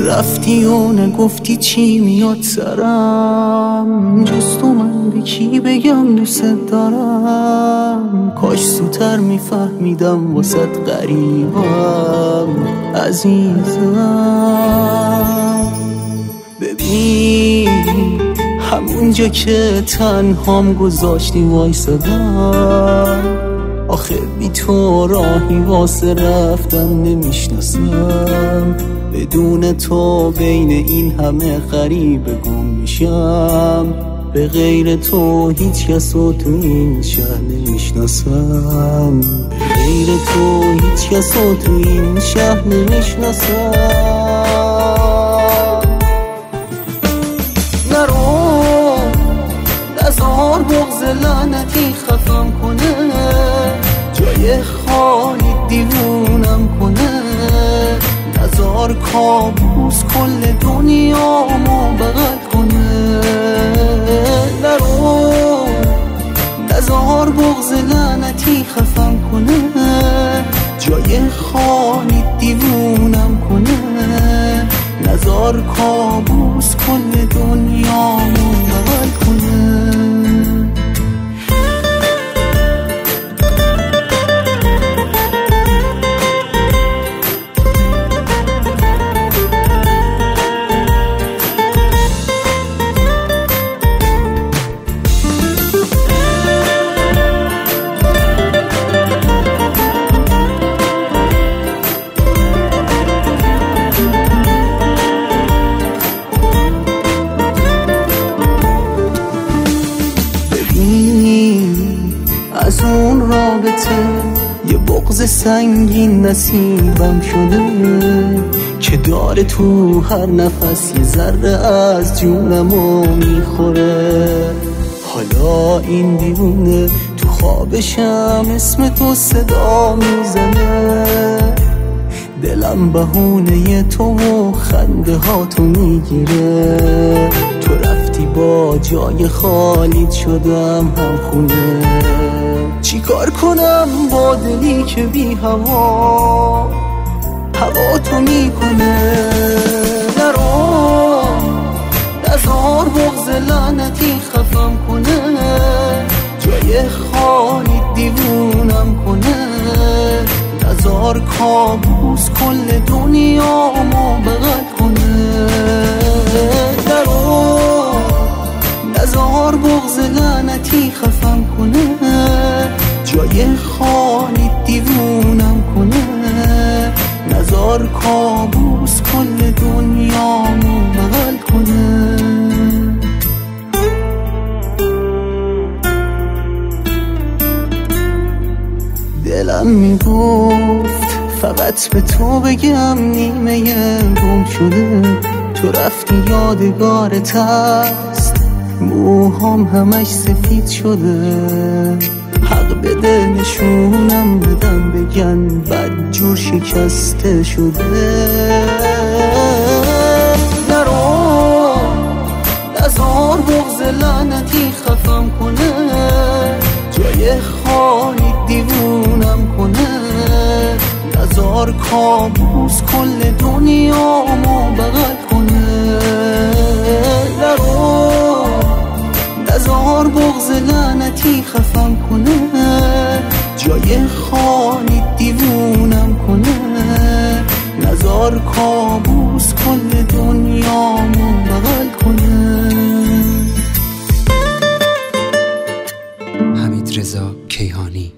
رفتی و نگفتی چی میاد سرم، جز تو من به کی بگم دوست دارم. کاش زودتر میفهمیدم واسط غریبم عزیزم. ببین همونجا که تنهام گذاشتی وایسادم، آخه بی تو راهی واسه رفتن نمیشناسم. بدون تو بین این همه غریبه گم میشم. به غیر تو هیچ کسو تو این شهر نمیشناسم. به غیر تو هیچ کسو تو این شهر نمیشناسم. نرو نزار بغض لعنتی خفم کنه، جای خالی دیوونم کنه. نزار کابوس کل دنیامو بغل کنه. نرو نزار بغض لعنتی خفم کنه، جای خالی دیوونم کنه. نزار کابوس کل دنیامو بغل کنه. از اون رابطه یه بغض سنگین نصیبم شده که داره تو هر نفس یه ذره از جونمو میخوره. حالا این دیوونه تو خوابشم اسم تو صدا میزنه. دلم بهونه تو و خنده ها تو میگیره. تو رفتی با جای خالیت شدم هم خونه. چی کار کنم با دلی که بی هوا تو میکنه. نرو نزار بغض لعنتی خفم کنه، جای خالی دیوونم کنه. نزار کابوس کل دنیامو بغل کنه. نرو نزار بغض لعنتی خفم کنه، جای خالی دیوونم کنه. نزار کابوس کل دنیامو بغل کنه. دلم میگفت فقط به تو بگم نیمه گم شده. تو رفتی یادگارت هست، موهام همش سفید شده. حق بده نشونم بدم بگن بدجور شکسته شده. نرو نزار بغض لعنتی خفم کنه، جای خالی دیوونم کنه. نزار کابوس کل دنیامو بغل کنه. نرو نزار بغض لعنتی خفم کنه، جای خالی دیوونم کنه. نزار کابوس کل دنیامو بغل کنه. حمیدرضا کیهانی.